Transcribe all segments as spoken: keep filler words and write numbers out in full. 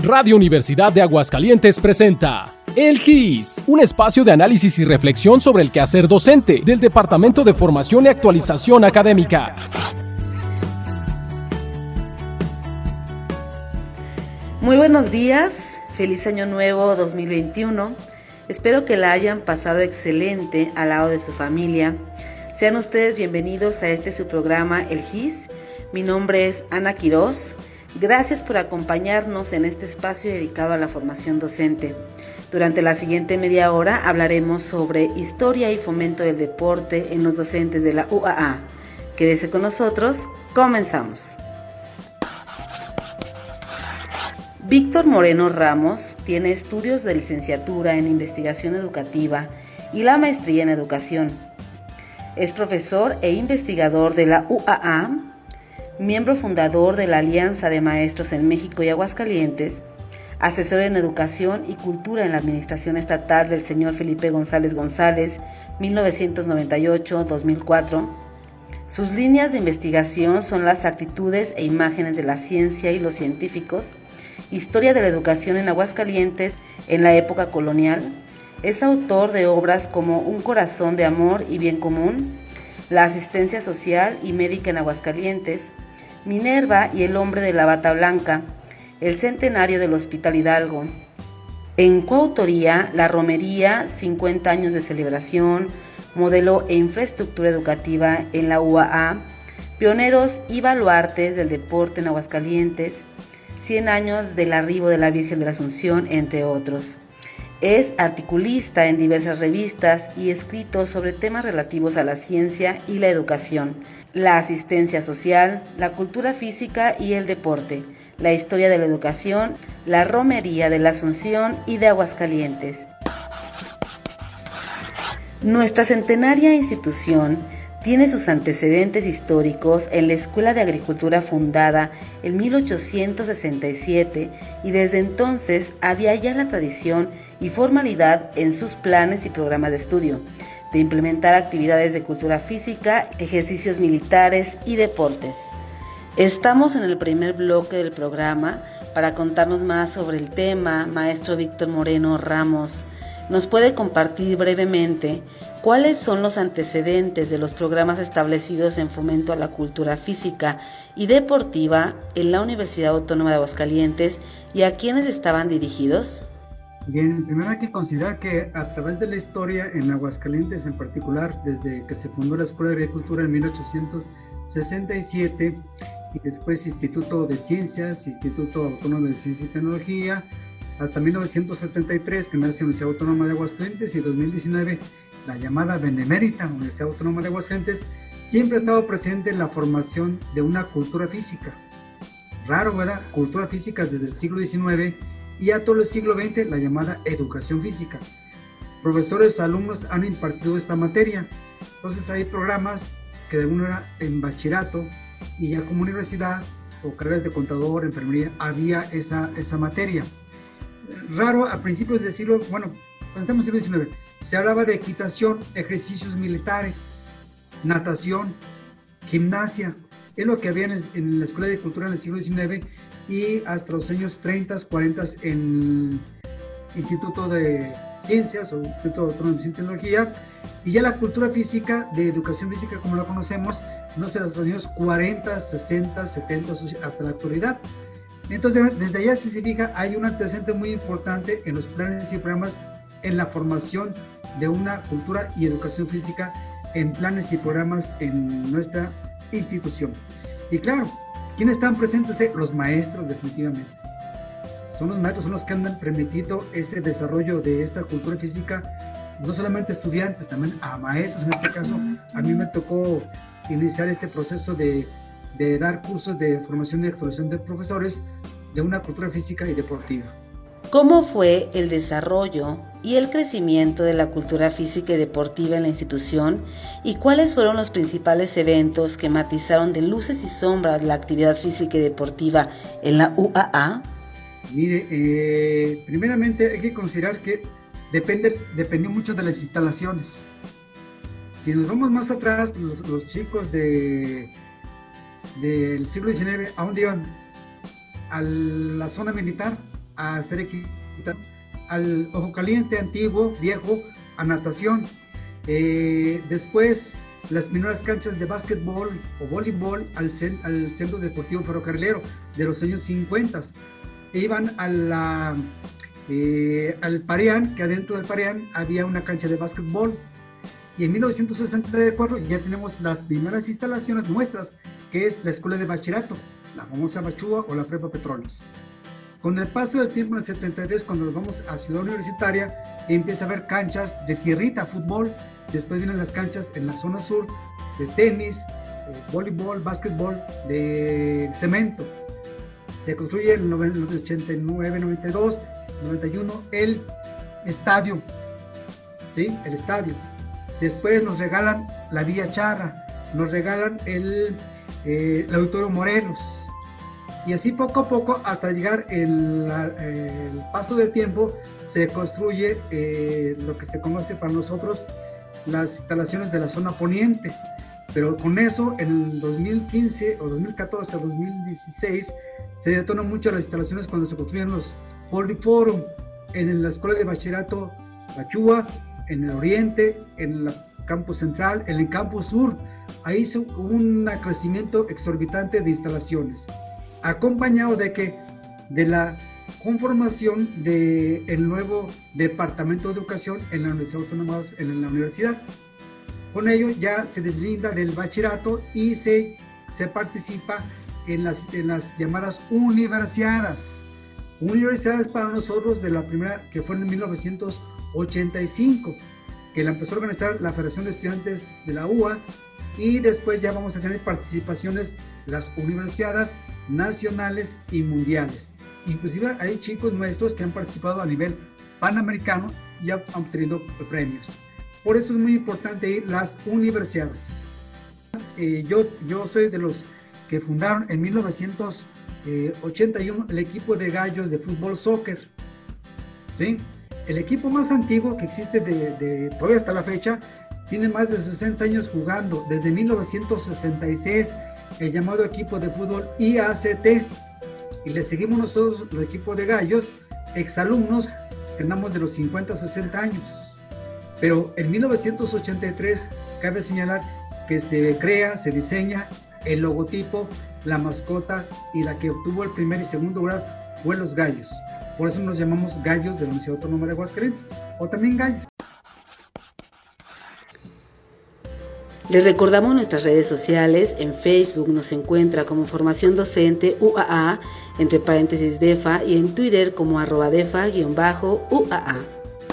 Radio Universidad de Aguascalientes presenta El G I S, un espacio de análisis y reflexión sobre el quehacer docente del Departamento de Formación y Actualización Académica. Muy buenos días, feliz año nuevo dos mil veintiuno. Espero que la hayan pasado excelente al lado de su familia. Sean ustedes bienvenidos a este su programa El G I S. Mi nombre es Ana Quiroz. Gracias por acompañarnos en este espacio dedicado a la formación docente. Durante la siguiente media hora hablaremos sobre historia y fomento del deporte en los docentes de la U A A. Quédese con nosotros, comenzamos. Víctor Moreno Ramos tiene estudios de licenciatura en investigación educativa y la maestría en educación. Es profesor e investigador de la U A A, miembro fundador de la Alianza de Maestros en México y Aguascalientes, asesor en educación y cultura en la administración estatal del señor Felipe González González, mil novecientos noventa y ocho a dos mil cuatro. Sus líneas de investigación son las actitudes e imágenes de la ciencia y los científicos, historia de la educación en Aguascalientes en la época colonial. Es autor de obras como Un corazón de amor y bien común, La asistencia social y médica en Aguascalientes, Minerva y el hombre de la bata blanca, El centenario del Hospital Hidalgo. En coautoría, La romería, cincuenta años de celebración, modelo e infraestructura educativa en la U A A, pioneros y baluartes del deporte en Aguascalientes, cien años del arribo de la Virgen de la Asunción, entre otros. Es articulista en diversas revistas y escrito sobre temas relativos a la ciencia y la educación, la asistencia social, la cultura física y el deporte, la historia de la educación, la romería de la Asunción y de Aguascalientes. Nuestra centenaria institución tiene sus antecedentes históricos en la Escuela de Agricultura fundada en mil ochocientos sesenta y siete y desde entonces había ya la tradición y formalidad en sus planes y programas de estudio de implementar actividades de cultura física, ejercicios militares y deportes. Estamos en el primer bloque del programa. Para contarnos más sobre el tema, maestro Víctor Moreno Ramos, ¿nos puede compartir brevemente cuáles son los antecedentes de los programas establecidos en fomento a la cultura física y deportiva en la Universidad Autónoma de Aguascalientes y a quiénes estaban dirigidos? Bien, primero hay que considerar que a través de la historia en Aguascalientes en particular, desde que se fundó la Escuela de Agricultura en mil ochocientos sesenta y siete y después Instituto de Ciencias, Instituto Autónomo de Ciencia y Tecnología, hasta mil novecientos setenta y tres que nace la Universidad Autónoma de Aguascalientes y dos mil diecinueve la llamada Benemérita Universidad Autónoma de Aguascalientes, siempre ha estado presente en la formación de una cultura física. Raro, ¿verdad? Cultura física desde el siglo diecinueve y a todo el siglo veinte la llamada educación física. Profesores, alumnos han impartido esta materia. Entonces hay programas que de alguna manera en bachillerato y ya como universidad o carreras de contador, enfermería, había esa, esa materia. Raro, a principios del siglo, bueno, pensamos en el siglo diecinueve, se hablaba de equitación, ejercicios militares, natación, gimnasia, es lo que había en, el, en la Escuela de Agricultura en el siglo diecinueve y hasta los años treinta, cuarenta en el Instituto de Ciencias o Instituto Autónomo de Ciencia y Tecnología, y ya la cultura física, de educación física como la conocemos, no sé, los años cuarenta, sesenta, setenta, hasta la actualidad. Entonces, desde allá, si se fija, hay un antecedente muy importante en los planes y programas en la formación de una cultura y educación física en planes y programas en nuestra institución. Y claro, ¿quiénes están presentes? Los maestros, definitivamente. Son los maestros, son los que han permitido este desarrollo de esta cultura física, no solamente estudiantes, también a maestros. En este caso, a mí me tocó iniciar este proceso de de dar cursos de formación y actualización de profesores de una cultura física y deportiva. ¿Cómo fue el desarrollo y el crecimiento de la cultura física y deportiva en la institución? ¿Y cuáles fueron los principales eventos que matizaron de luces y sombras la actividad física y deportiva en la U A A? Mire, eh, primeramente hay que considerar que depende, dependió mucho de las instalaciones. Si nos vamos más atrás, los, los chicos de del siglo diecinueve, ¿a dónde iban? A la zona militar, a hacer equitación, al Ojo Caliente antiguo, viejo, a natación. Eh, después las primeras canchas de básquetbol o voleibol al, cen, al Centro Deportivo Ferrocarrilero de los años cincuenta. E iban a la, eh, al Pareán, que adentro del Pareán había una cancha de básquetbol. Y en mil novecientos sesenta y cuatro ya tenemos las primeras instalaciones nuestras, que es la Escuela de Bachillerato, la famosa Bachúa o la Prepa Petróleos. Con el paso del tiempo, en el setenta y tres, cuando nos vamos a Ciudad Universitaria, empieza a haber canchas de tierrita, fútbol. Después vienen las canchas en la zona sur de tenis, de voleibol, básquetbol, de cemento. Se construye en el ochenta y nueve, noventa y dos, noventa y uno el estadio, ¿sí? El estadio. Después nos regalan la Villa Charra, nos regalan el, eh, el Auditorio Morelos. Y así poco a poco, hasta llegar el, el paso del tiempo, se construye eh, lo que se conoce para nosotros las instalaciones de la zona poniente. Pero con eso, en el dos mil quince o dos mil catorce o dos mil dieciséis, se detonó mucho las instalaciones cuando se construyen los Poliforum en la Escuela de Bachillerato Bachúa, en el Oriente, en el Campus Central, en el Campus Sur. Ahí hubo un crecimiento exorbitante de instalaciones, acompañado de que de la conformación del nuevo Departamento de Educación en la Universidad Autónoma, en la universidad. Con ello ya se deslinda del bachillerato y se, se participa en las, en las llamadas universidades. Universidades para nosotros de la primera, que fue en mil novecientos ochenta y cinco, que la empezó a organizar la Federación de Estudiantes de la U A, y después ya vamos a tener participaciones de las universidades nacionales y mundiales. Inclusive hay chicos nuestros que han participado a nivel panamericano y han obtenido premios. Por eso es muy importante ir las universidades. Eh, yo, yo soy de los que fundaron en mil novecientos ochenta y uno el equipo de gallos de fútbol soccer, ¿sí? El equipo más antiguo que existe de, de todavía hasta la fecha, tiene más de sesenta años jugando, desde mil novecientos sesenta y seis, el llamado equipo de fútbol I A C T, y le seguimos nosotros, el equipo de gallos, exalumnos, que andamos de los cincuenta a sesenta años. Pero en mil novecientos ochenta y tres, cabe señalar que se crea, se diseña el logotipo, la mascota, y la que obtuvo el primer y segundo lugar fue los gallos. Por eso nos llamamos Gallos de la Universidad Autónoma de Aguascalientes, o también Gallos. Les recordamos nuestras redes sociales. En Facebook nos encuentra como Formación Docente U A A, entre paréntesis DEFA, y en Twitter como arroba DEFA guión bajo U A A.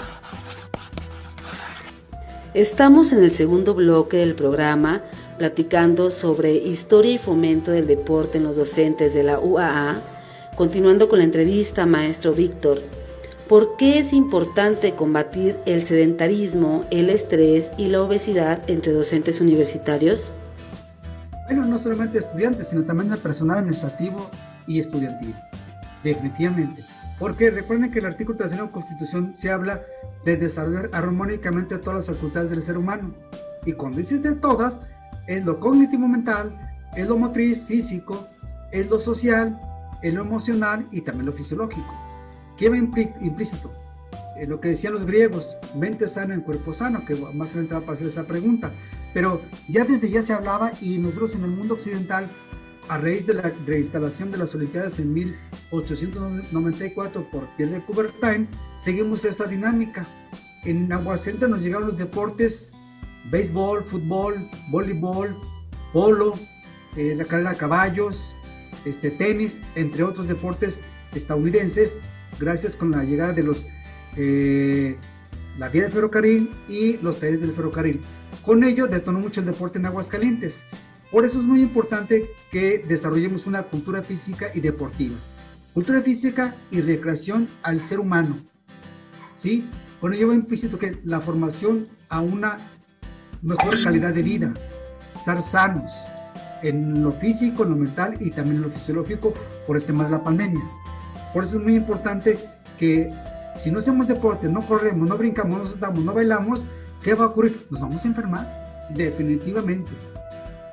Estamos en el segundo bloque del programa, platicando sobre historia y fomento del deporte en los docentes de la U A A. Continuando con la entrevista, maestro Víctor, ¿por qué es importante combatir el sedentarismo, el estrés y la obesidad entre docentes universitarios? Bueno, no solamente estudiantes, sino también el personal administrativo y estudiantil, definitivamente. Porque recuerden que el artículo treinta y uno de la Constitución se habla de desarrollar armónicamente todas las facultades del ser humano. Y cuando dices de todas, es lo cognitivo-mental, es lo motriz, físico, es lo social, es lo emocional y también lo fisiológico. ¿Qué va implícito? Eh, lo que decían los griegos, mente sana en cuerpo sano, que más adelante va a pasar esa pregunta. Pero ya desde ya se hablaba, y nosotros en el mundo occidental, a raíz de la reinstalación de las Olimpiadas en mil ochocientos noventa y cuatro por Pierre de Coubertin, seguimos esa dinámica. En Aguascalientes nos llegaron los deportes, béisbol, fútbol, voleibol, polo, eh, la carrera a caballos, este, tenis, entre otros deportes estadounidenses, gracias con la llegada de los eh, la vía del ferrocarril y los talleres del ferrocarril. Con ello detonó mucho el deporte en Aguascalientes. Por eso es muy importante que desarrollemos una cultura física y deportiva. Cultura física y recreación al ser humano, ¿sí? Con ello va implícito que la formación a una mejor calidad de vida, estar sanos en lo físico, en lo mental y también en lo fisiológico por el tema de la pandemia. Por eso es muy importante que si no hacemos deporte, no corremos, no brincamos, no saltamos, no bailamos, ¿qué va a ocurrir? Nos vamos a enfermar, definitivamente.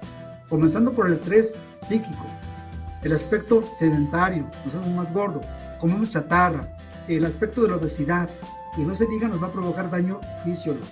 Comenzando por el estrés psíquico, el aspecto sedentario, nos hacemos más gordos, comemos chatarra, el aspecto de la obesidad, y no se diga, nos va a provocar daño fisiológico.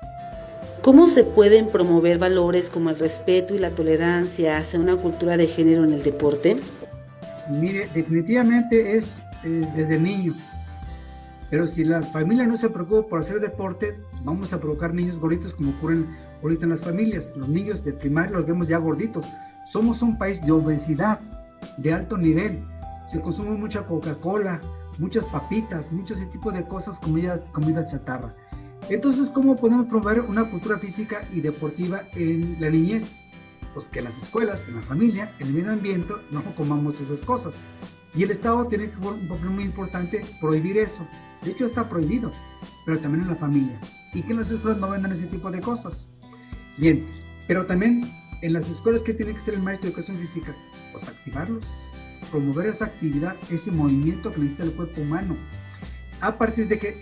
¿Cómo se pueden promover valores como el respeto y la tolerancia hacia una cultura de género en el deporte? Mire, definitivamente es eh, desde niño. Pero si la familia no se preocupa por hacer deporte, vamos a provocar niños gorditos como ocurren ahorita en las familias. Los niños de primaria los vemos ya gorditos. Somos un país de obesidad, de alto nivel. Se consume mucha Coca-Cola, muchas papitas, mucho ese tipo de cosas, comida, comida chatarra. Entonces, ¿cómo podemos promover una cultura física y deportiva en la niñez? Pues que en las escuelas, en la familia, en el medio ambiente, no comamos esas cosas. Y el Estado tiene que jugar un papel muy importante, prohibir eso. De hecho, está prohibido, pero también en la familia. Y que en las escuelas no vendan ese tipo de cosas. Bien, pero también en las escuelas, ¿qué tiene que ser el maestro de educación física? Pues activarlos, promover esa actividad, ese movimiento que necesita el cuerpo humano. A partir de que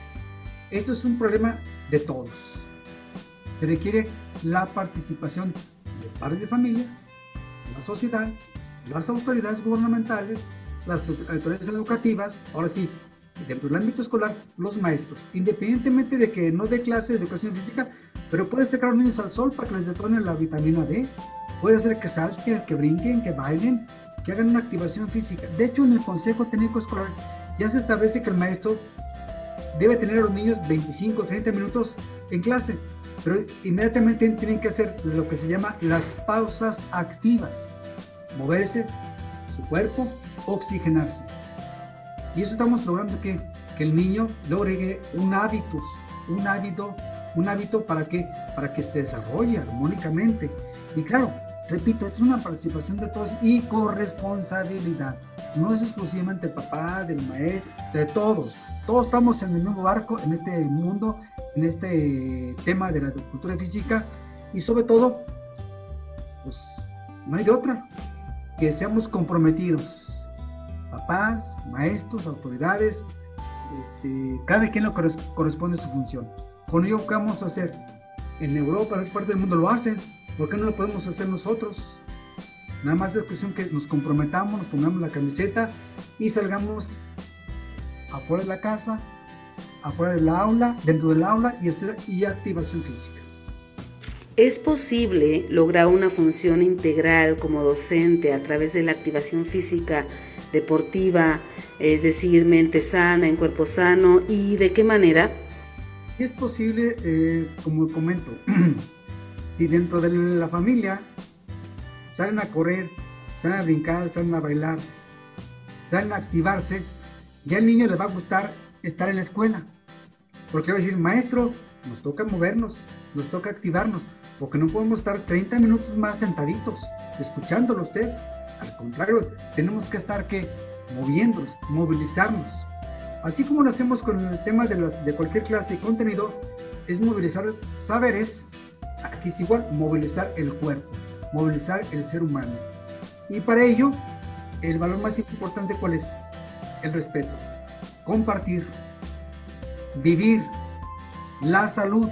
esto es un problema de todos. Se requiere la participación de padres de familia, la sociedad, las autoridades gubernamentales, las autoridades educativas, ahora sí, dentro del ámbito escolar, los maestros, independientemente de que no dé clase de educación física, pero puede sacar a los niños al sol para que les detone la vitamina D, puede hacer que salten, que brinquen, que bailen, que hagan una activación física. De hecho, en el Consejo Técnico Escolar ya se establece que el maestro debe tener a los niños veinticinco, treinta minutos en clase, pero inmediatamente tienen que hacer lo que se llama las pausas activas, moverse su cuerpo, oxigenarse. Y eso estamos logrando que, que el niño logre un hábito, un hábito, un hábito para que, para que se desarrolle armónicamente. Y claro, repito, es una participación de todos y corresponsabilidad. No es exclusivamente el papá, del maestro, de todos. Todos estamos en el mismo barco, en este mundo, en este tema de la cultura física, y sobre todo, pues no hay de otra, que seamos comprometidos. Papás, maestros, autoridades, este, cada quien lo corres- corresponde a su función. Con ello, ¿qué vamos a hacer? En Europa, en esta parte del mundo lo hacen, ¿por qué no lo podemos hacer nosotros? Nada más es cuestión que nos comprometamos, nos pongamos la camiseta y salgamos afuera de la casa, afuera del aula, dentro del aula y hacer y activación física. ¿Es posible lograr una función integral como docente a través de la activación física deportiva, es decir, mente sana en cuerpo sano, y de qué manera? Es posible, eh, como comento, si dentro de la familia salen a correr, salen a brincar, salen a bailar, salen a activarse, ya al niño le va a gustar estar en la escuela, porque va a decir, maestro, nos toca movernos, nos toca activarnos, porque no podemos estar treinta minutos más sentaditos, escuchándolo a usted. Al contrario, tenemos que estar ¿qué? moviéndonos, movilizarnos. Así como lo hacemos con el tema de, las, de cualquier clase de contenido, es movilizar saberes, aquí es igual, movilizar el cuerpo, movilizar el ser humano. Y para ello, el valor más importante, ¿cuál es? El respeto, compartir, vivir, la salud.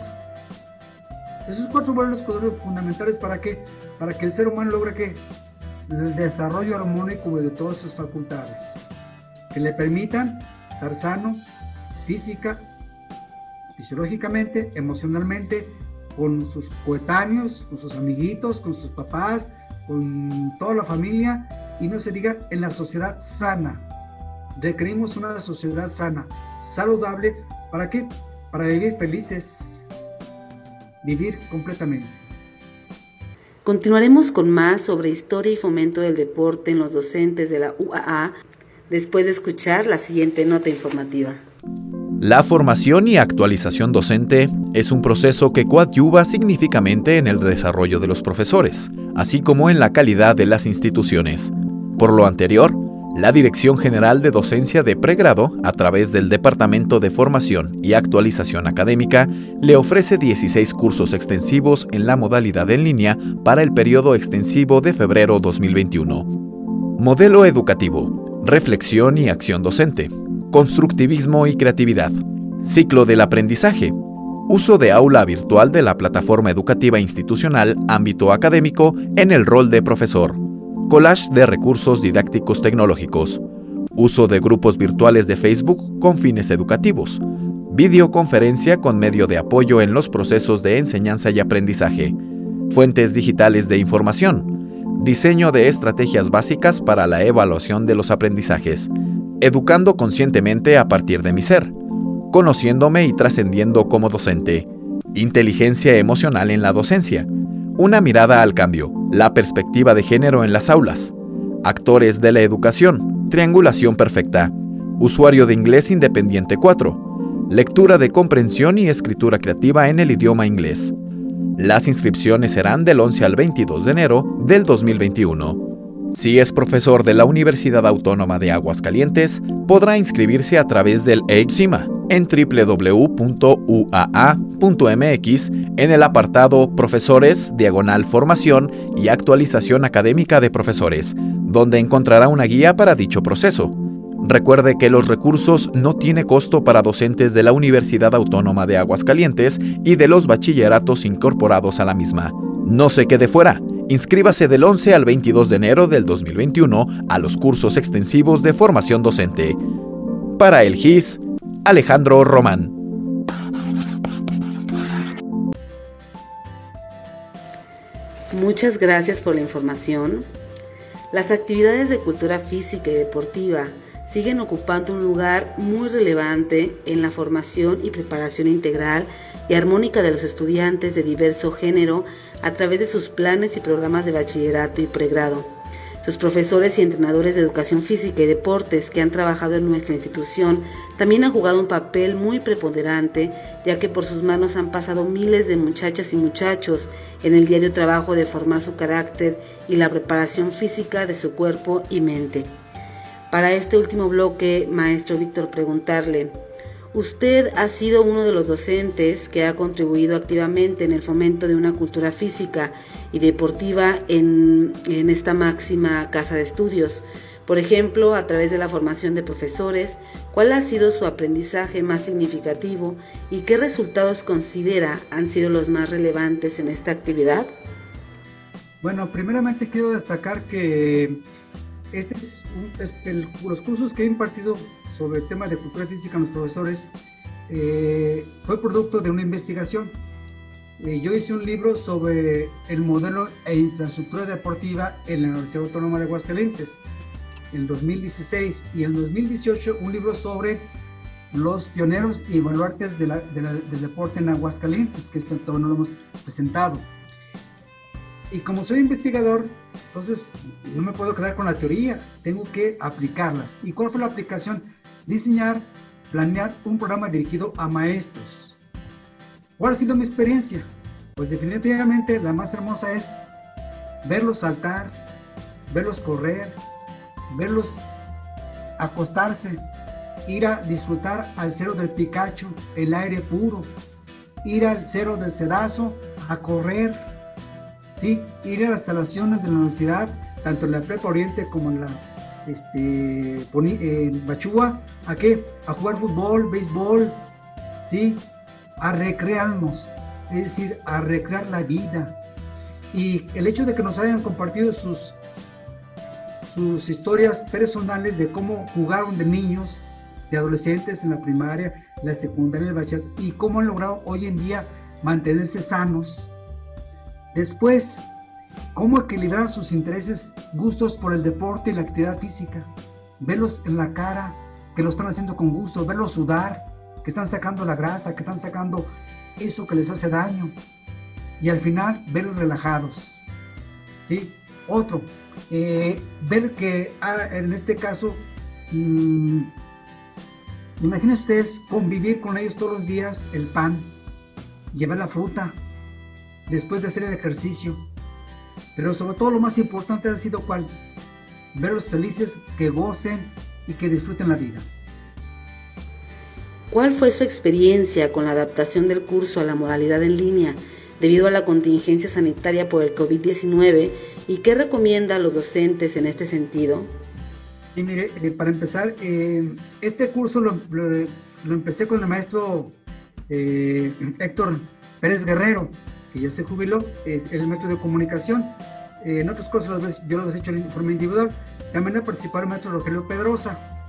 Esos cuatro valores fundamentales para que, para que el ser humano logre que el desarrollo armónico de todas sus facultades, que le permitan estar sano, física, fisiológicamente, emocionalmente, con sus coetáneos, con sus amiguitos, con sus papás, con toda la familia, y no se diga en la sociedad sana. Requerimos una sociedad sana, saludable, ¿para qué? Para vivir felices, vivir completamente. Continuaremos con más sobre historia y fomento del deporte en los docentes de la U A A después de escuchar la siguiente nota informativa. La formación y actualización docente es un proceso que coadyuva significativamente en el desarrollo de los profesores, así como en la calidad de las instituciones. Por lo anterior, la Dirección General de Docencia de Pregrado, a través del Departamento de Formación y Actualización Académica, le ofrece dieciséis cursos extensivos en la modalidad en línea para el periodo extensivo de febrero dos mil veintiuno. Modelo educativo, reflexión y acción docente, constructivismo y creatividad, ciclo del aprendizaje, uso de aula virtual de la plataforma educativa institucional ámbito académico en el rol de profesor, collage de recursos didácticos tecnológicos, uso de grupos virtuales de Facebook con fines educativos, videoconferencia con medio de apoyo en los procesos de enseñanza y aprendizaje, fuentes digitales de información, diseño de estrategias básicas para la evaluación de los aprendizajes, educando conscientemente a partir de mi ser, conociéndome y trascendiendo como docente, inteligencia emocional en la docencia, una mirada al cambio, la perspectiva de género en las aulas, actores de la educación, triangulación perfecta, usuario de inglés independiente cuatro, lectura de comprensión y escritura creativa en el idioma inglés. Las inscripciones serán del once al veintidós de enero del dos mil veintiuno. Si es profesor de la Universidad Autónoma de Aguascalientes, podrá inscribirse a través del E I C S I M A en doble u doble u doble u punto u a a punto m x en el apartado Profesores, diagonal Formación y Actualización Académica de Profesores, donde encontrará una guía para dicho proceso. Recuerde que los recursos no tiene costo para docentes de la Universidad Autónoma de Aguascalientes y de los bachilleratos incorporados a la misma. No se quede fuera. Inscríbase del once al veintidós de enero del dos mil veintiuno a los cursos extensivos de formación docente. Para el G I S, Alejandro Román. Muchas gracias por la información. Las actividades de cultura física y deportiva siguen ocupando un lugar muy relevante en la formación y preparación integral y armónica de los estudiantes de diverso género a través de sus planes y programas de bachillerato y pregrado. Sus profesores y entrenadores de educación física y deportes que han trabajado en nuestra institución también han jugado un papel muy preponderante, ya que por sus manos han pasado miles de muchachas y muchachos en el diario trabajo de formar su carácter y la preparación física de su cuerpo y mente. Para este último bloque, maestro Víctor, preguntarle, usted ha sido uno de los docentes que ha contribuido activamente en el fomento de una cultura física y deportiva en, en esta máxima casa de estudios. Por ejemplo, a través de la formación de profesores, ¿cuál ha sido su aprendizaje más significativo y qué resultados considera han sido los más relevantes en esta actividad? Bueno, primeramente quiero destacar que este es, un, es el, los cursos que he impartido sobre el tema de cultura física a los profesores eh, fue producto de una investigación. Eh, yo hice un libro sobre el modelo e infraestructura deportiva en la Universidad Autónoma de Aguascalientes en dos mil dieciséis, y en dos mil dieciocho un libro sobre los pioneros y baluartes de la, de la, del deporte en Aguascalientes, que esto todavía no lo hemos presentado. Y como soy investigador, entonces no me puedo quedar con la teoría, tengo que aplicarla. ¿Y cuál fue la aplicación? Diseñar, planear un programa dirigido a maestros. ¿Cuál ha sido mi experiencia? Pues definitivamente la más hermosa es verlos saltar, verlos correr, verlos acostarse, ir a disfrutar al Cerro del Picacho, el aire puro, ir al Cerro del Cedazo a correr, ¿sí? Ir a las instalaciones de la universidad, tanto en la Prepa Oriente como en la este, en Bachúa, ¿a qué? A jugar fútbol, béisbol, ¿sí? A recrearnos, es decir, a recrear la vida. Y el hecho de que nos hayan compartido sus, sus historias personales de cómo jugaron de niños, de adolescentes en la primaria, la secundaria, el bachillerato, y cómo han logrado hoy en día mantenerse sanos. Después, cómo equilibrar sus intereses, gustos por el deporte y la actividad física. Verlos en la cara, que lo están haciendo con gusto, verlos sudar, que están sacando la grasa, que están sacando eso que les hace daño. Y al final, verlos relajados. ¿Sí? Otro, eh, ver que ah, en este caso, mmm, imagínense ustedes convivir con ellos todos los días, el pan, llevar la fruta, después de hacer el ejercicio. Pero sobre todo lo más importante ha sido ¿cuál? Verlos felices, que gocen y que disfruten la vida. ¿Cuál fue su experiencia con la adaptación del curso a la modalidad en línea debido a la contingencia sanitaria por el COVID diecinueve y qué recomienda a los docentes en este sentido? Y mire, eh, para empezar, eh, este curso lo, lo, lo empecé con el maestro eh, Héctor Pérez Guerrero, que ya se jubiló, es el maestro de comunicación. Eh, en otros cursos yo los he hecho en forma individual. También ha participado el maestro Rogelio Pedrosa.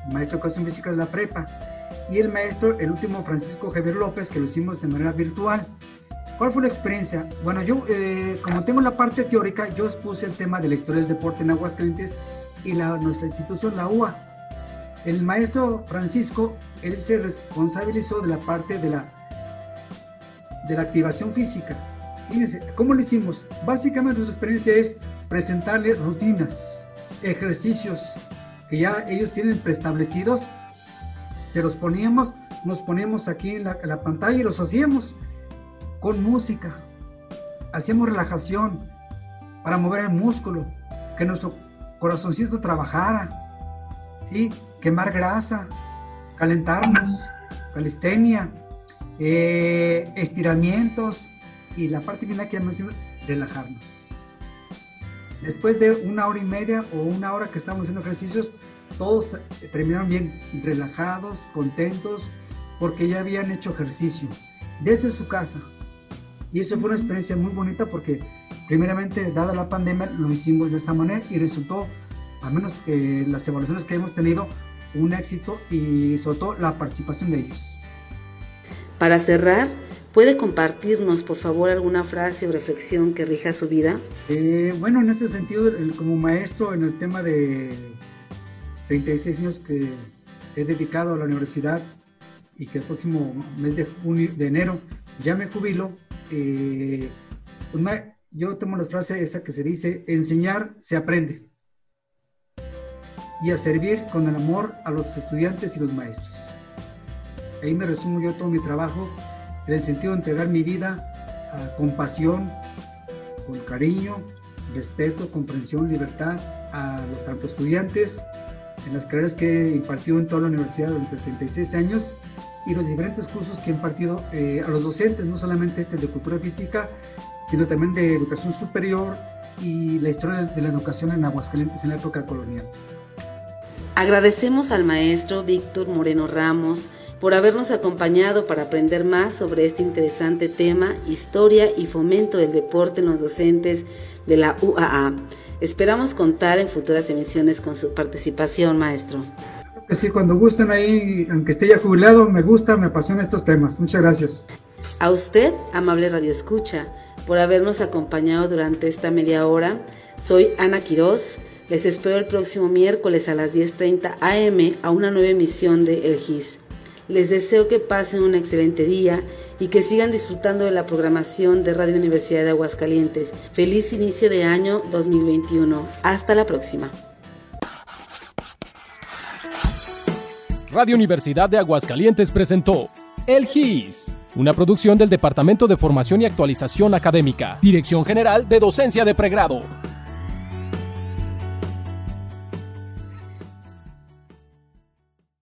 maestro de educación física de la prepa, y el maestro, el último Francisco Javier López, que lo hicimos de manera virtual. ¿Cuál fue la experiencia? Bueno, yo, eh, como tengo la parte teórica, yo expuse el tema de la historia del deporte en Aguascalientes y la, nuestra institución, la U A. El maestro Francisco, él se responsabilizó de la parte de la, de la activación física. Fíjense, ¿cómo lo hicimos? Básicamente nuestra experiencia es presentarle rutinas, ejercicios que ya ellos tienen preestablecidos, se los poníamos, nos poníamos aquí en la, en la pantalla y los hacíamos con música, hacíamos relajación para mover el músculo, que nuestro corazoncito trabajara, ¿sí? Quemar grasa, calentarnos, calistenia, eh, estiramientos, y la parte final que ya mencioné, relajarnos. Después de una hora y media o una hora que estábamos haciendo ejercicios, todos terminaron bien relajados, contentos, porque ya habían hecho ejercicio desde su casa. Y eso fue una experiencia muy bonita porque primeramente, dada la pandemia, lo hicimos de esa manera y resultó, al menos que las evaluaciones que hemos tenido, un éxito y sobre todo la participación de ellos. Para cerrar, ¿puede compartirnos, por favor, alguna frase o reflexión que rija su vida? Eh, bueno, en ese sentido, el, como maestro en el tema de treinta y seis años que he dedicado a la universidad y que el próximo mes de, junio, de enero ya me jubilo, eh, pues ma, yo tomo la frase esa que se dice, enseñar se aprende, y a servir con el amor a los estudiantes y los maestros. Ahí me resumo yo todo mi trabajo, en el sentido de entregar mi vida uh, con pasión, con cariño, respeto, comprensión, libertad a los tanto estudiantes en las carreras que he impartido en toda la universidad durante treinta y seis años y los diferentes cursos que he impartido eh, a los docentes, no solamente este de cultura física, sino también de educación superior y la historia de, de la educación en Aguascalientes en la época colonial. Agradecemos al maestro Víctor Moreno Ramos por habernos acompañado para aprender más sobre este interesante tema, historia y fomento del deporte en los docentes de la U A A. Esperamos contar en futuras emisiones con su participación, maestro. Sí, cuando gusten ahí, aunque esté ya jubilado, me gusta, me apasionan estos temas. Muchas gracias. A usted, amable radioescucha, por habernos acompañado durante esta media hora. Soy Ana Quiroz. Les espero el próximo miércoles a las diez treinta a eme a una nueva emisión de El G I S. Les deseo que pasen un excelente día y que sigan disfrutando de la programación de Radio Universidad de Aguascalientes. Feliz inicio de año dos mil veintiuno. Hasta la próxima. Radio Universidad de Aguascalientes presentó El G I S, una producción del Departamento de Formación y Actualización Académica, Dirección General de Docencia de Pregrado.